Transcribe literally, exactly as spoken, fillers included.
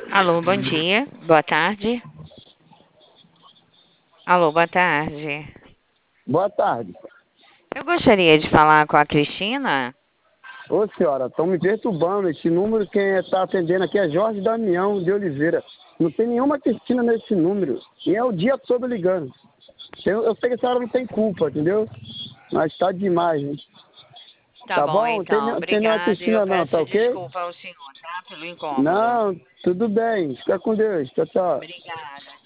Alô, bom dia. Boa tarde. Alô, boa tarde. Boa tarde. Eu gostaria de falar com a Cristina. Ô senhora, estão me perturbando. Esse número, quem está atendendo aqui é Jorge Damião de Oliveira. Não tem nenhuma Cristina nesse número. E é o dia todo ligando. Eu, eu sei que a senhora não tem culpa, entendeu? Mas tá demais, hein? Tá Tá bom, bom? Não tem, então. ne- tem nenhuma Obrigada. E eu Cristina não, tá peço ok? desculpa ao senhor, tá? Pelo incômodo. Não, tudo bem. Fica com Deus. Tchau, tchau. Obrigada.